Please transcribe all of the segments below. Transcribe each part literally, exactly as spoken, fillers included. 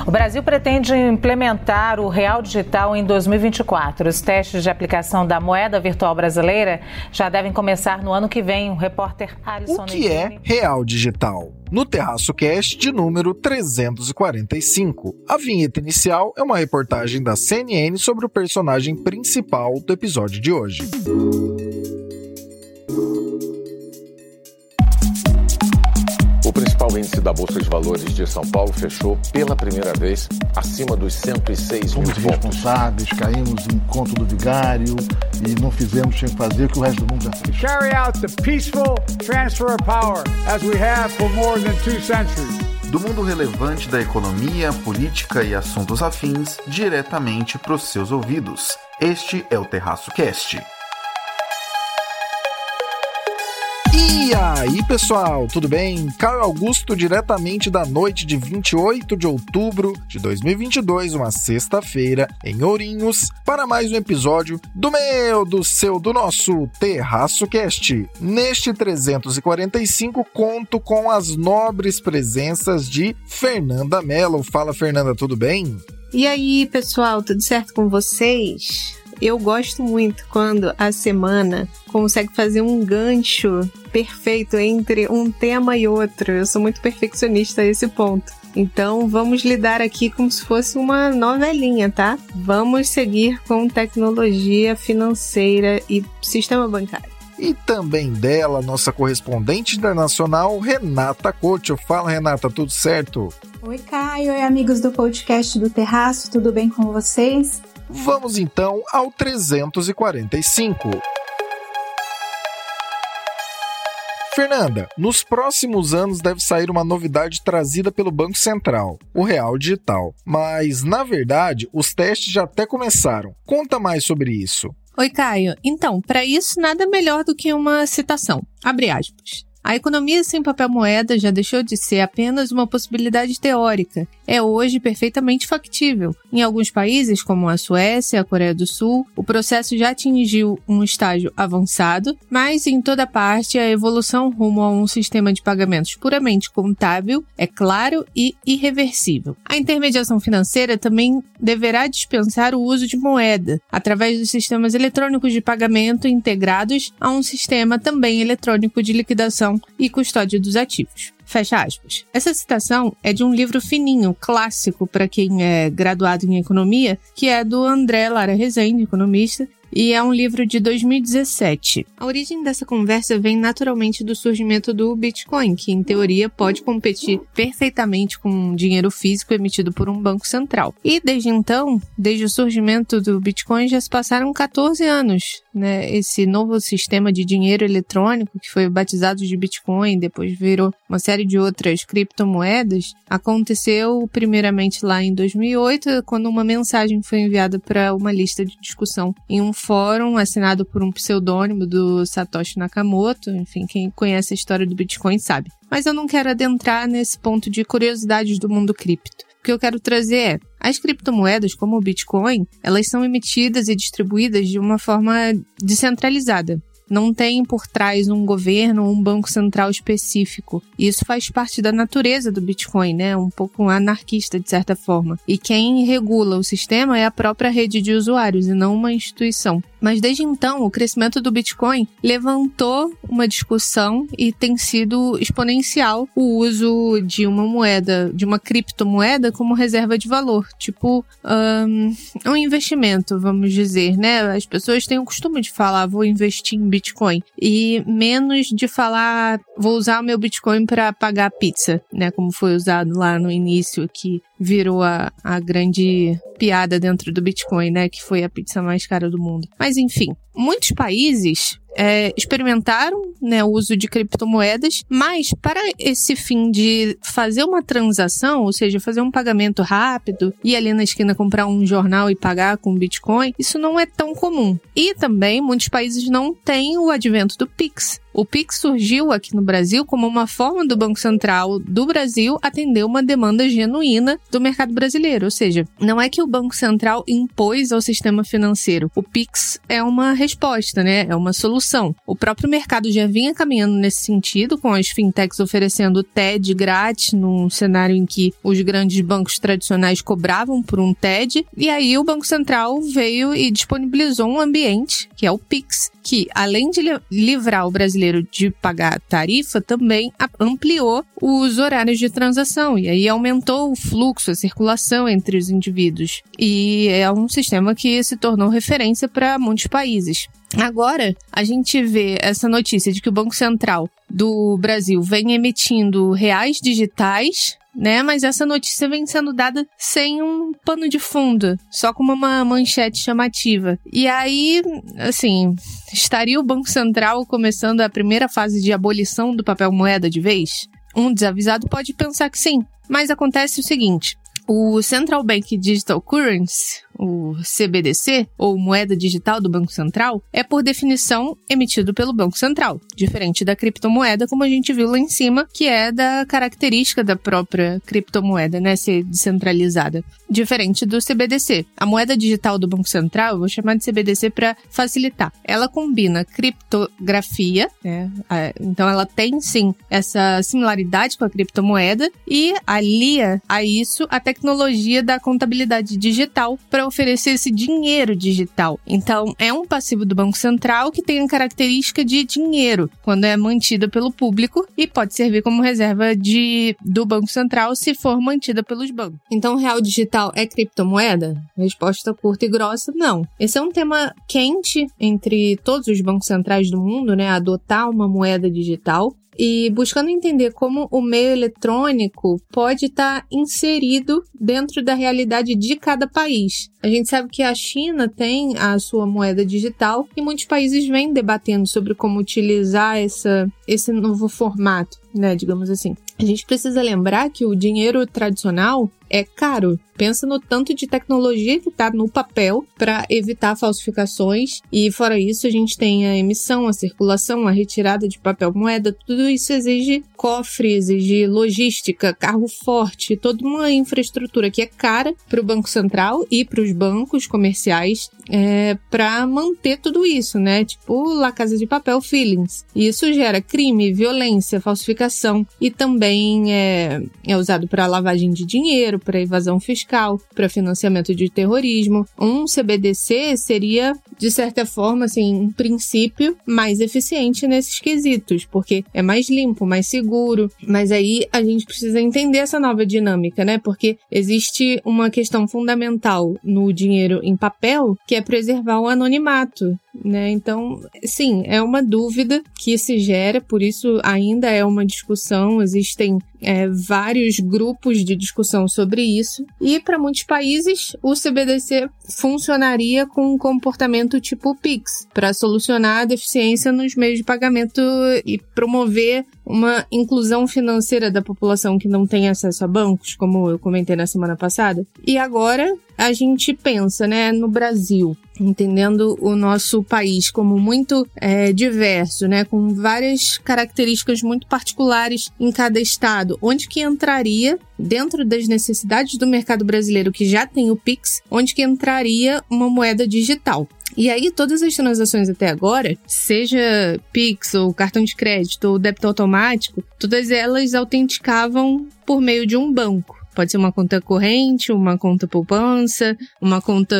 O Brasil pretende implementar o Real Digital em dois mil e vinte e quatro. Os testes de aplicação da moeda virtual brasileira já devem começar no ano que vem. O repórter Alisson O que é Real Digital? No Terraço Cast de número trezentos e quarenta e cinco. A vinheta inicial é uma reportagem da C N N sobre o personagem principal do episódio de hoje. O principal índice da Bolsa de Valores de São Paulo fechou pela primeira vez acima dos cento e seis mil pontos. Fomos responsáveis, caímos no conto do vigário e não fizemos sem fazer o que o resto do mundo já fez. Carry out the peaceful transfer of power as we have for more than two centuries. Do mundo relevante da economia, política e assuntos afins, diretamente para os seus ouvidos. Este é o Terraço Cast. E aí, pessoal, tudo bem? Caio Augusto, diretamente da noite de vinte e oito de outubro de dois mil e vinte e dois, uma sexta-feira, em Ourinhos, para mais um episódio do meu, do seu, do nosso Terraço Cast. Neste trezentos e quarenta e cinco, conto com as nobres presenças de Fernanda Mello. Fala, Fernanda, tudo bem? E aí, pessoal, tudo certo com vocês? Eu gosto muito quando a semana consegue fazer um gancho perfeito entre um tema e outro. Eu sou muito perfeccionista a esse ponto. Então, vamos lidar aqui como se fosse uma novelinha, tá? Vamos seguir com tecnologia financeira e sistema bancário. E também dela, nossa correspondente internacional, Renata Couto. Fala, Renata, tudo certo? Oi, Caio. Oi, amigos do podcast do Terraço. Tudo bem com vocês? Vamos então ao trezentos e quarenta e cinco. Fernanda, nos próximos anos deve sair uma novidade trazida pelo Banco Central, o Real Digital. Mas, na verdade, os testes já até começaram. Conta mais sobre isso. Oi, Caio. Então, para isso, nada melhor do que uma citação. Abre aspas. A economia sem papel moeda já deixou de ser apenas uma possibilidade teórica. É hoje perfeitamente factível. Em alguns países, como a Suécia, a Coreia do Sul, o processo já atingiu um estágio avançado, mas em toda parte a evolução rumo a um sistema de pagamentos puramente contábil é claro e irreversível. A intermediação financeira também deverá dispensar o uso de moeda, através dos sistemas eletrônicos de pagamento integrados a um sistema também eletrônico de liquidação e custódia dos ativos. Fecha aspas. Essa citação é de um livro fininho, clássico para quem é graduado em economia, que é do André Lara Rezende, economista, e é um livro de dois mil e dezessete. A origem dessa conversa vem naturalmente do surgimento do Bitcoin, que em teoria pode competir perfeitamente com dinheiro físico emitido por um banco central. E desde então, desde o surgimento do Bitcoin, já se passaram catorze anos, né? Esse novo sistema de dinheiro eletrônico, que foi batizado de Bitcoin, depois virou uma série de outras criptomoedas, aconteceu primeiramente lá em dois mil e oito, quando uma mensagem foi enviada para uma lista de discussão em um fórum assinado por um pseudônimo do Satoshi Nakamoto. Enfim, quem conhece a história do Bitcoin sabe. Mas eu não quero adentrar nesse ponto de curiosidades do mundo cripto. O que eu quero trazer é, as criptomoedas, como o Bitcoin, elas são emitidas e distribuídas de uma forma descentralizada. Não tem por trás um governo ou um banco central específico. Isso faz parte da natureza do Bitcoin, né? Um pouco anarquista, de certa forma. E quem regula o sistema é a própria rede de usuários e não uma instituição. Mas desde então, o crescimento do Bitcoin levantou uma discussão e tem sido exponencial o uso de uma moeda, de uma criptomoeda como reserva de valor. Tipo, um, um investimento, vamos dizer, né? As pessoas têm o costume de falar, vou investir em Bitcoin. Bitcoin, e menos de falar, vou usar o meu Bitcoin para pagar a pizza, né, como foi usado lá no início, que virou a, a grande piada dentro do Bitcoin, né, que foi a pizza mais cara do mundo. Mas enfim, muitos países é, experimentaram, né, o uso de criptomoedas, mas para esse fim de fazer uma transação, ou seja, fazer um pagamento rápido, ir ali na esquina comprar um jornal e pagar com Bitcoin, isso não é tão comum. E também muitos países não têm o advento do Pix, O Pix surgiu aqui no Brasil como uma forma do Banco Central do Brasil atender uma demanda genuína do mercado brasileiro, ou seja, não é que o Banco Central impôs ao sistema financeiro. O Pix é uma resposta, né? É uma solução. O próprio mercado já vinha caminhando nesse sentido, com as fintechs oferecendo T E D grátis, num cenário em que os grandes bancos tradicionais cobravam por um T E D, e aí o Banco Central veio e disponibilizou um ambiente, que é o Pix, que, além de livrar o brasileiro de pagar a tarifa, também ampliou os horários de transação, e aí aumentou o fluxo, a circulação entre os indivíduos. E é um sistema que se tornou referência para muitos países. Agora, a gente vê essa notícia de que o Banco Central do Brasil vem emitindo reais digitais, né? Mas essa notícia vem sendo dada sem um pano de fundo, só como uma manchete chamativa. E aí, assim, estaria o Banco Central começando a primeira fase de abolição do papel moeda de vez? Um desavisado pode pensar que sim, mas acontece o seguinte: o Central Bank Digital Currency, o C B D C, ou moeda digital do Banco Central, é por definição emitido pelo Banco Central, diferente da criptomoeda, como a gente viu lá em cima, que é da característica da própria criptomoeda, né, ser descentralizada, diferente do C B D C. A moeda digital do Banco Central, eu vou chamar de C B D C para facilitar, ela combina criptografia, né, então ela tem sim essa similaridade com a criptomoeda e alia a isso a tecnologia da contabilidade digital para oferecer esse dinheiro digital. Então, é um passivo do Banco Central que tem a característica de dinheiro, quando é mantida pelo público, e pode servir como reserva de, do Banco Central se for mantida pelos bancos. Então, real digital é criptomoeda? Resposta curta e grossa, não. Esse é um tema quente entre todos os bancos centrais do mundo, né? Adotar uma moeda digital. E buscando entender como o meio eletrônico pode estar inserido dentro da realidade de cada país. A gente sabe que a China tem a sua moeda digital e muitos países vêm debatendo sobre como utilizar essa, esse novo formato, né, digamos assim. A gente precisa lembrar que o dinheiro tradicional é caro. Pensa no tanto de tecnologia que está no papel para evitar falsificações. E fora isso, a gente tem a emissão, a circulação, a retirada de papel moeda. Tudo isso exige cofre, exige logística, carro forte, toda uma infraestrutura que é cara para o Banco Central e para os bancos comerciais é, para manter tudo isso, né? Tipo La Casa de Papel feelings. E isso gera crime, violência, falsificação e também é, é usado para lavagem de dinheiro, para evasão fiscal, para financiamento de terrorismo. Um C B D C seria, de certa forma, assim, um princípio mais eficiente nesses quesitos, porque é mais limpo, mais seguro. Mas aí a gente precisa entender essa nova dinâmica, né? Porque existe uma questão fundamental no dinheiro em papel, que é preservar o anonimato, né? Então, sim, é uma dúvida que se gera, por isso ainda é uma discussão, existem é, vários grupos de discussão sobre isso, e para muitos países o C B D C funcionaria com um comportamento tipo Pix, para solucionar a deficiência nos meios de pagamento e promover uma inclusão financeira da população que não tem acesso a bancos, como eu comentei na semana passada. E agora a gente pensa, né, no Brasil, entendendo o nosso país como muito é, diverso, né, com várias características muito particulares em cada estado, onde que entraria, dentro das necessidades do mercado brasileiro que já tem o Pix, onde que entraria uma moeda digital. E aí, todas as transações até agora, seja Pix ou cartão de crédito ou débito automático, todas elas autenticavam por meio de um banco. Pode ser uma conta corrente, uma conta poupança, uma conta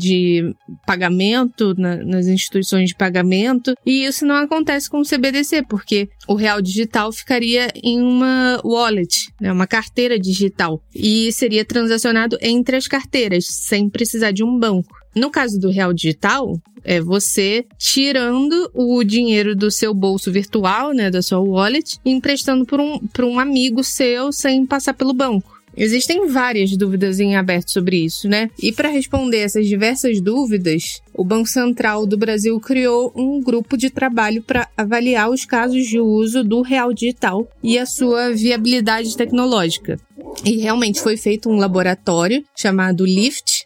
de pagamento na, nas instituições de pagamento. E isso não acontece com o C B D C, porque o real digital ficaria em uma wallet, né, uma carteira digital. E seria transacionado entre as carteiras, sem precisar de um banco. No caso do real digital, é você tirando o dinheiro do seu bolso virtual, né, da sua wallet, e emprestando para um, para um amigo seu sem passar pelo banco. Existem várias dúvidas em aberto sobre isso, né? E para responder essas diversas dúvidas, o Banco Central do Brasil criou um grupo de trabalho para avaliar os casos de uso do real digital e a sua viabilidade tecnológica. E realmente foi feito um laboratório chamado LIFT,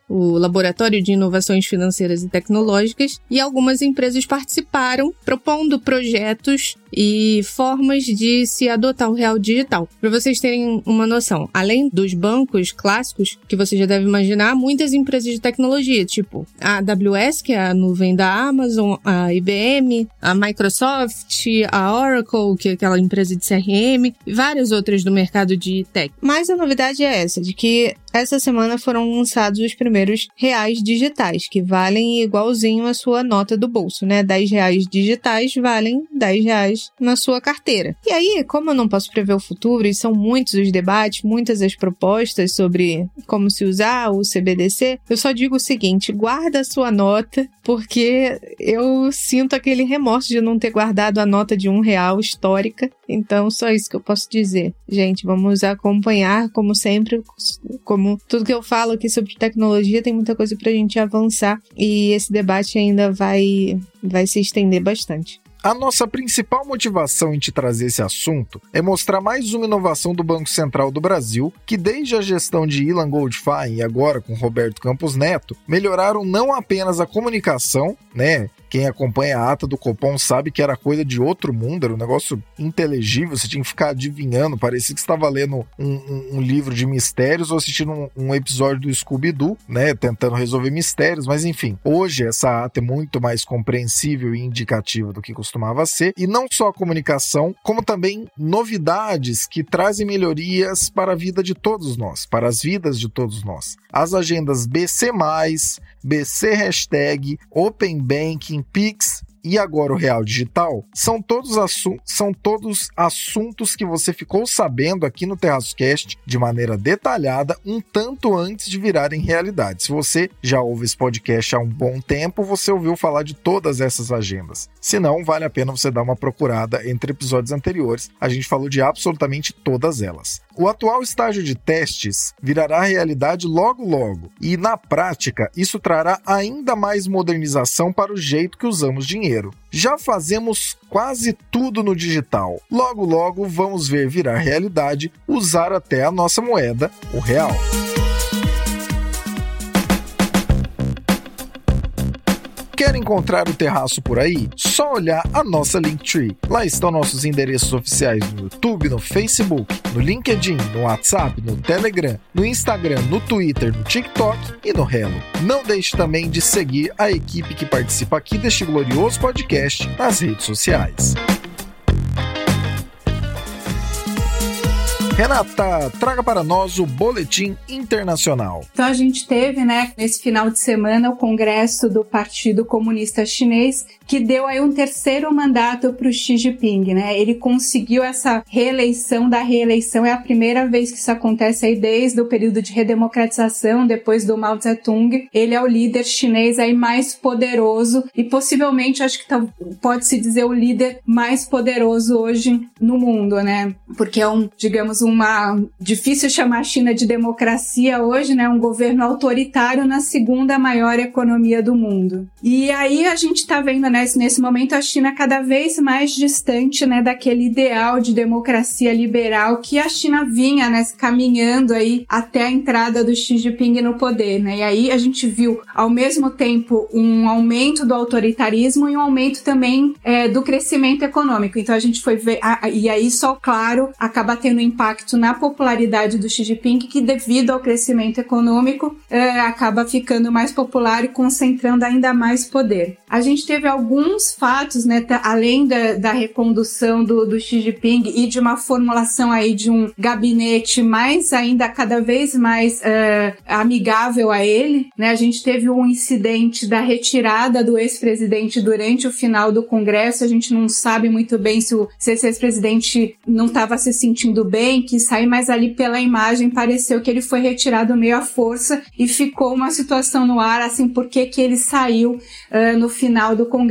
o Laboratório de Inovações Financeiras e Tecnológicas, e algumas empresas participaram propondo projetos e formas de se adotar o real digital. Para vocês terem uma noção, além dos bancos clássicos, que você já deve imaginar, muitas empresas de tecnologia, tipo a A W S, que é a nuvem da Amazon, a I B M, a Microsoft, a Oracle, que é aquela empresa de C R M, e várias outras do mercado de tech. Mas a novidade é essa, de que essa semana foram lançados os primeiros reais digitais, que valem igualzinho a sua nota do bolso, né? dez reais digitais valem dez reais na sua carteira. E aí, como eu não posso prever o futuro, e são muitos os debates, muitas as propostas sobre como se usar o C B D C, eu só digo o seguinte, guarda a sua nota, porque eu sinto aquele remorso de não ter guardado a nota de um real histórica. Então, só isso que eu posso dizer. Gente, vamos acompanhar, como sempre, como tudo que eu falo aqui sobre tecnologia, tem muita coisa pra gente avançar e esse debate ainda vai, vai se estender bastante. A nossa principal motivação em te trazer esse assunto é mostrar mais uma inovação do Banco Central do Brasil, que desde a gestão de Ilan Goldfein e agora com Roberto Campos Neto, melhoraram não apenas a comunicação, né? Quem acompanha a ata do Copom sabe que era coisa de outro mundo, era um negócio inteligível, você tinha que ficar adivinhando, parecia que você estava lendo um, um, um livro de mistérios ou assistindo um, um episódio do Scooby-Doo, né, tentando resolver mistérios, mas enfim, hoje essa ata é muito mais compreensível e indicativa do que costumava ser, e não só a comunicação, como também novidades que trazem melhorias para a vida de todos nós, para as vidas de todos nós. As agendas B C mais, B C Hashtag, Open Banking, Pix e agora o Real Digital, são todos, assu- são todos assuntos que você ficou sabendo aqui no TerraçoCast de maneira detalhada, um tanto antes de virarem realidade. Se você já ouve esse podcast há um bom tempo, você ouviu falar de todas essas agendas. Se não, vale a pena você dar uma procurada entre episódios anteriores, a gente falou de absolutamente todas elas. O atual estágio de testes virará realidade logo logo, e na prática isso trará ainda mais modernização para o jeito que usamos dinheiro. Já fazemos quase tudo no digital. Logo logo vamos ver virar realidade, usar até a nossa moeda, o real. Quer encontrar o Terraço por aí? Só olhar a nossa Linktree. Lá estão nossos endereços oficiais no YouTube, no Facebook, no LinkedIn, no WhatsApp, no Telegram, no Instagram, no Twitter, no TikTok e no Hello. Não deixe também de seguir a equipe que participa aqui deste glorioso podcast nas redes sociais. Renata, traga para nós o Boletim Internacional. Então a gente teve, né, nesse final de semana, o Congresso do Partido Comunista Chinês, que deu aí um terceiro mandato para o Xi Jinping, né? Ele conseguiu essa reeleição da reeleição, é a primeira vez que isso acontece aí desde o período de redemocratização, depois do Mao Tse-tung. Ele é o líder chinês aí mais poderoso e possivelmente, acho que tá, pode-se dizer, o líder mais poderoso hoje no mundo, né? Porque é um, digamos, uma... difícil chamar a China de democracia hoje, né? Um governo autoritário na segunda maior economia do mundo. E aí a gente tá vendo, né, nesse momento a China cada vez mais distante, né, daquele ideal de democracia liberal que a China vinha, né, caminhando aí até a entrada do Xi Jinping no poder, né? E aí a gente viu, ao mesmo tempo, um aumento do autoritarismo e um aumento também é, do crescimento econômico. Então a gente foi ver... A, e aí só, claro, acaba tendo impacto na popularidade do Xi Jinping, que devido ao crescimento econômico é, acaba ficando mais popular e concentrando ainda mais poder. A gente teve alguns fatos, né, tá, além da, da recondução do, do Xi Jinping e de uma formulação aí de um gabinete mais ainda cada vez mais uh, amigável a ele, né? A gente teve um incidente da retirada do ex-presidente durante o final do Congresso. A gente não sabe muito bem se, o, se esse ex-presidente não estava se sentindo bem, que sair, mas ali pela imagem pareceu que ele foi retirado meio à força e ficou uma situação no ar, assim, por que que ele saiu uh, no final do Congresso.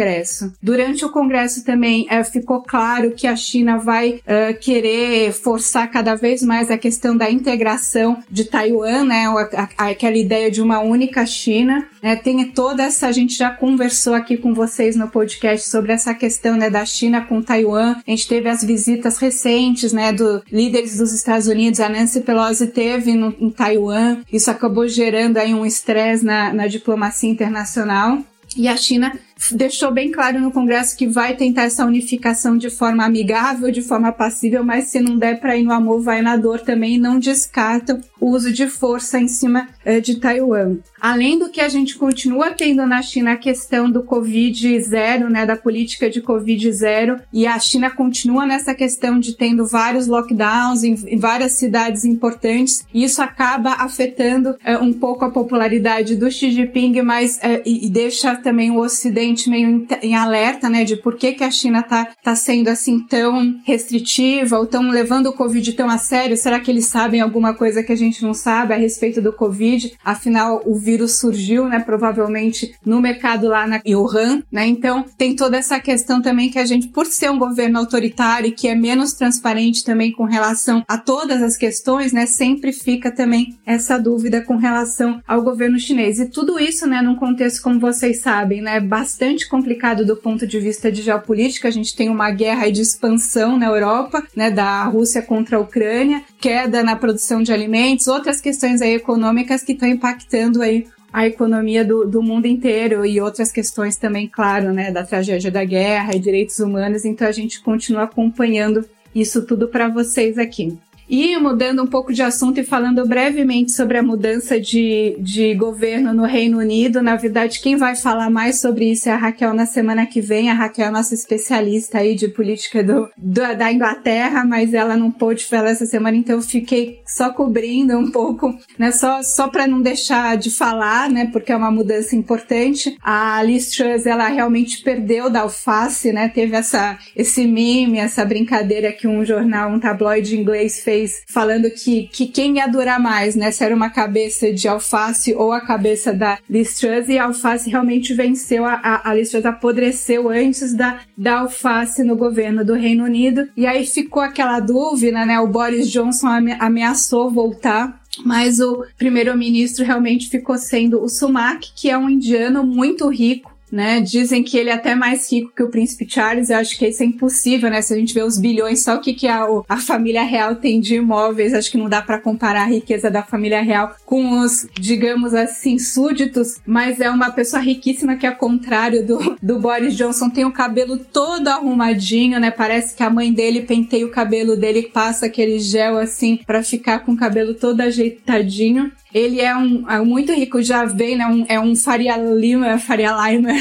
Congresso. Durante o Congresso também uh, ficou claro que a China vai uh, querer forçar cada vez mais a questão da integração de Taiwan, né, a, a, aquela ideia de uma única China, né, tem toda essa, a gente já conversou aqui com vocês no podcast sobre essa questão, né, da China com Taiwan. A gente teve as visitas recentes, né, do líderes dos Estados Unidos, a Nancy Pelosi teve no, em Taiwan, isso acabou gerando aí um estresse na, na diplomacia internacional, e a China deixou bem claro no Congresso que vai tentar essa unificação de forma amigável, de forma passível, mas se não der para ir no amor, vai na dor também, e não descartam o uso de força em cima eh, de Taiwan. Além do que a gente continua tendo na China a questão do Covid zero, né, da política de Covid zero, e a China continua nessa questão de tendo vários lockdowns em, em várias cidades importantes, e isso acaba afetando eh, um pouco a popularidade do Xi Jinping, mas eh, e, e deixa também o Ocidente meio em, em alerta, né, de por que que a China tá, tá sendo assim tão restritiva ou tão levando o Covid tão a sério. Será que eles sabem alguma coisa que a gente não sabe a respeito do Covid? Afinal, o vírus surgiu, né, provavelmente no mercado lá na Wuhan, né, então tem toda essa questão também que a gente, por ser um governo autoritário e que é menos transparente também com relação a todas as questões, né, sempre fica também essa dúvida com relação ao governo chinês. E tudo isso, né, num contexto, como vocês sabem, né, bastante complicado do ponto de vista de geopolítica. A gente tem uma guerra de expansão na Europa, né, da Rússia contra a Ucrânia, queda na produção de alimentos, outras questões aí econômicas que estão impactando aí a economia do, do mundo inteiro, e outras questões também, claro, né, da tragédia da guerra e direitos humanos. Então a gente continua acompanhando isso tudo para vocês aqui. E mudando um pouco de assunto e falando brevemente sobre a mudança de, de governo no Reino Unido, na verdade quem vai falar mais sobre isso é a Raquel na semana que vem. A Raquel é nossa especialista aí de política do, do, da Inglaterra, mas ela não pôde falar essa semana, então eu fiquei só cobrindo um pouco, né, só, só para não deixar de falar, né, porque é uma mudança importante. A Liz Truss, ela realmente perdeu da alface, né, teve essa, esse meme, essa brincadeira que um jornal, um tabloide inglês fez, falando que, que quem ia durar mais, né? Se era uma cabeça de alface ou a cabeça da Liz Truss, e a alface realmente venceu, a, a, a Liz Truss apodreceu antes da, da alface no governo do Reino Unido. E aí ficou aquela dúvida, né? O Boris Johnson ame, ameaçou voltar, mas o primeiro-ministro realmente ficou sendo o Sunak, que é um indiano muito rico, né? Dizem que ele é até mais rico que o príncipe Charles. Eu acho que isso é impossível, né? Se a gente vê os bilhões, só o que, que a, a família real tem de imóveis, acho que não dá para comparar a riqueza da família real com os, digamos assim, súditos, mas é uma pessoa riquíssima que, ao contrário do, do Boris Johnson, tem o cabelo todo arrumadinho, né? Parece que a mãe dele penteia o cabelo dele, passa aquele gel assim para ficar com o cabelo todo ajeitadinho. Ele é um é muito rico, já vem, né? Um, é um Faria Lima, Faria Limer,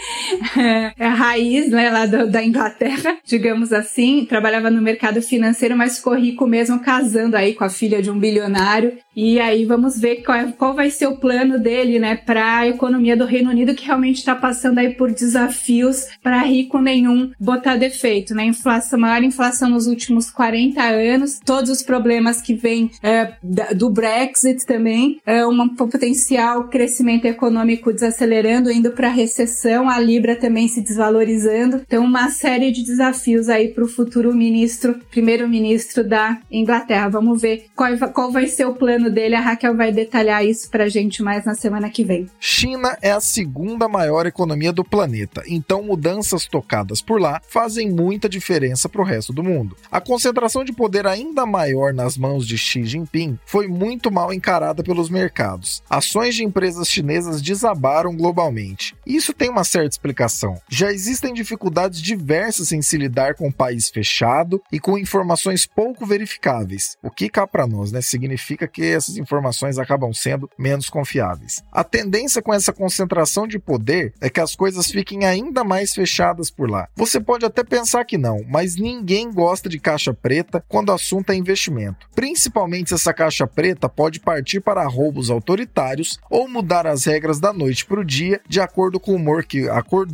é, é a raiz, né, lá do, da Inglaterra, digamos assim. Trabalhava no mercado financeiro, mas ficou rico mesmo casando aí com a filha de um bilionário. E aí vamos ver qual, é, qual vai ser o plano dele, né, para a economia do Reino Unido, que realmente está passando aí por desafios para rico nenhum botar defeito, né? Inflação, maior inflação nos últimos quarenta anos, todos os problemas que vêm é, do Brexit também, é, um potencial crescimento econômico desacelerando, indo para a recessão, a Libra também se desvalorizando. Então, uma série de desafios aí para o futuro ministro, primeiro-ministro da Inglaterra. Vamos ver qual, qual vai ser o plano dele. A Raquel vai detalhar isso pra gente mais na semana que vem. China é a segunda maior economia do planeta, então mudanças tocadas por lá fazem muita diferença pro resto do mundo. A concentração de poder ainda maior nas mãos de Xi Jinping foi muito mal encarada pelos mercados. Ações de empresas chinesas desabaram globalmente. Isso tem uma certa explicação. Já existem dificuldades diversas em se lidar com um país fechado e com informações pouco verificáveis, o que cá para nós, né, significa que essas informações acabam sendo menos confiáveis. A tendência com essa concentração de poder é que as coisas fiquem ainda mais fechadas por lá. Você pode até pensar que não, mas ninguém gosta de caixa preta quando o assunto é investimento. Principalmente se essa caixa preta pode partir para roubos autoritários ou mudar as regras da noite para o dia de acordo com o humor que acordou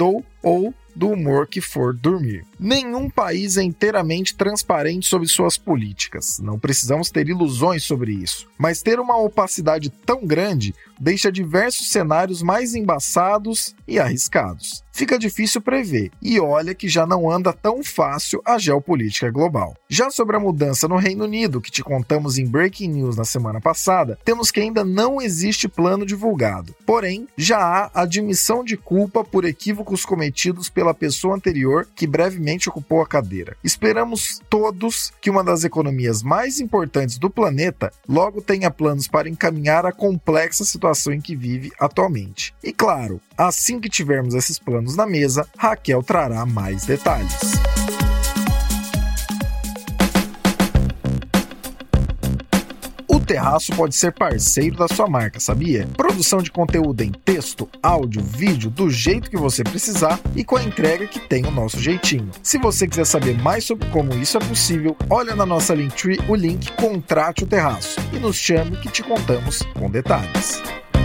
ou do humor que for dormir. Nenhum país é inteiramente transparente sobre suas políticas. Não precisamos ter ilusões sobre isso. Mas ter uma opacidade tão grande deixa diversos cenários mais embaçados e arriscados. Fica difícil prever, e olha que já não anda tão fácil a geopolítica global. Já sobre a mudança no Reino Unido, que te contamos em Breaking News na semana passada, temos que ainda não existe plano divulgado. Porém, já há admissão de culpa por equívocos cometidos pela pessoa anterior que brevemente ocupou a cadeira. Esperamos todos que uma das economias mais importantes do planeta logo tenha planos para encaminhar a complexa situação em que vive atualmente. E claro, assim que tivermos esses planos na mesa, Raquel trará mais detalhes. O Terraço pode ser parceiro da sua marca, sabia? Produção de conteúdo em texto, áudio, vídeo, do jeito que você precisar e com a entrega que tem o nosso jeitinho. Se você quiser saber mais sobre como isso é possível, olha na nossa Linktree o link Contrate o Terraço e nos chame que te contamos com detalhes.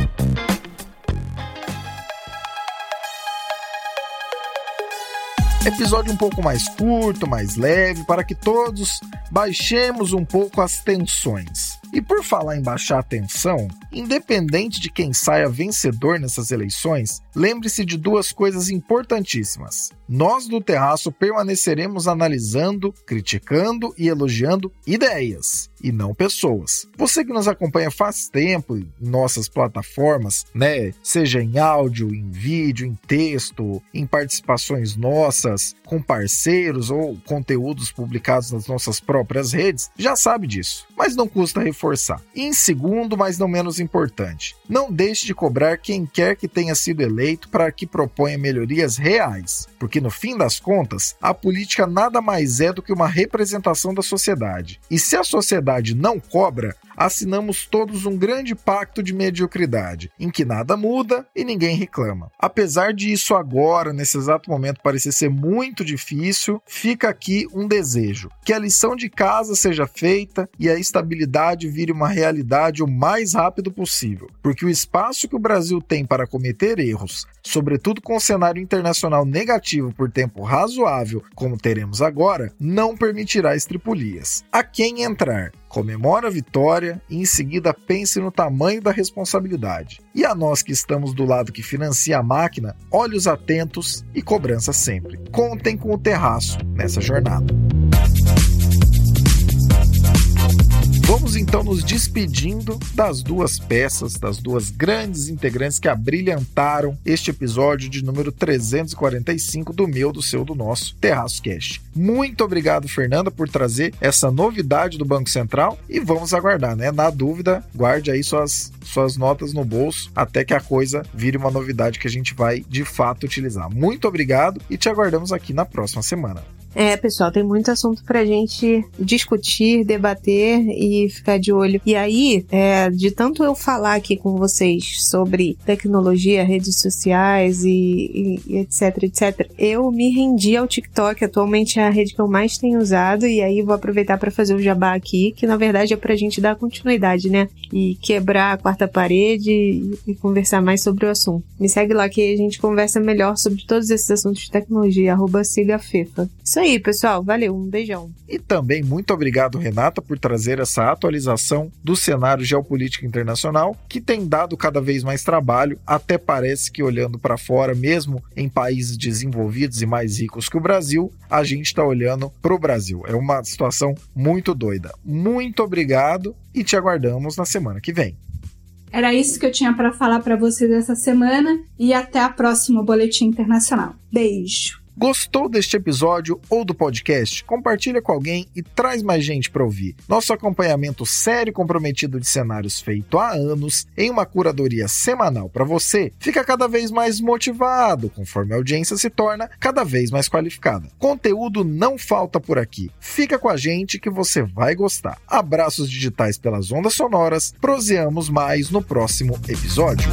Episódio um pouco mais curto, mais leve, para que todos baixemos um pouco as tensões. E por falar em baixar a tensão, independente de quem saia vencedor nessas eleições, lembre-se de duas coisas importantíssimas. Nós do Terraço permaneceremos analisando, criticando e elogiando ideias, e não pessoas. Você que nos acompanha faz tempo em nossas plataformas, né? Seja em áudio, em vídeo, em texto, em participações nossas, com parceiros ou conteúdos publicados nas nossas próprias redes, já sabe disso, mas não custa reforçar. E em segundo, mas não menos importante, não deixe de cobrar quem quer que tenha sido eleito para que proponha melhorias reais, porque no fim das contas, a política nada mais é do que uma representação da sociedade. E se a sociedade não cobra, assinamos todos um grande pacto de mediocridade, em que nada muda e ninguém reclama. Apesar de isso agora, nesse exato momento, parecer ser muito difícil, fica aqui um desejo: que a lição de casa seja feita e a estabilidade vire uma realidade o mais rápido possível, porque o espaço que o Brasil tem para cometer erros, sobretudo com o cenário internacional negativo por tempo razoável, como teremos agora, não permitirá estripulias. A quem entrar, comemora a vitória e em seguida pense no tamanho da responsabilidade. E a nós que estamos do lado que financia a máquina, olhos atentos e cobrança sempre. Contem com o Terraço nessa jornada. Vamos então nos despedindo das duas peças, das duas grandes integrantes que abrilhantaram este episódio de número trezentos e quarenta e cinco do meu, do seu, do nosso Terraço Cast. Muito obrigado, Fernanda, por trazer essa novidade do Banco Central e vamos aguardar, né? Na dúvida, guarde aí suas, suas notas no bolso até que a coisa vire uma novidade que a gente vai de fato utilizar. Muito obrigado e te aguardamos aqui na próxima semana. É, pessoal, tem muito assunto pra gente discutir, debater e ficar de olho. E aí, é, de tanto eu falar aqui com vocês sobre tecnologia, redes sociais e, e, e etc, etc, eu me rendi ao TikTok. Atualmente é a rede que eu mais tenho usado e aí vou aproveitar pra fazer o jabá aqui, que na verdade é pra gente dar continuidade, né? E quebrar a quarta parede e, e conversar mais sobre o assunto. Me segue lá que a gente conversa melhor sobre todos esses assuntos de tecnologia, arroba sigafefa. Isso aí, pessoal. Valeu, um beijão. E também muito obrigado, Renata, por trazer essa atualização do cenário geopolítico internacional, que tem dado cada vez mais trabalho. Até parece que, olhando para fora, mesmo em países desenvolvidos e mais ricos que o Brasil, a gente está olhando para o Brasil. É uma situação muito doida. Muito obrigado e te aguardamos na semana que vem. Era isso que eu tinha para falar para vocês essa semana e até a próxima Boletim Internacional. Beijo! Gostou deste episódio ou do podcast? Compartilha com alguém e traz mais gente para ouvir. Nosso acompanhamento sério e comprometido de cenários feito há anos, em uma curadoria semanal para você, fica cada vez mais motivado, conforme a audiência se torna cada vez mais qualificada. Conteúdo não falta por aqui. Fica com a gente que você vai gostar. Abraços digitais pelas ondas sonoras. Proseamos mais no próximo episódio.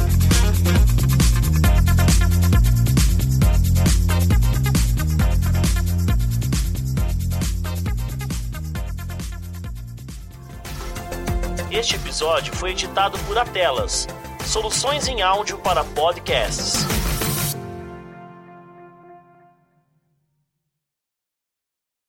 Este episódio foi editado por Atelas, soluções em áudio para podcasts.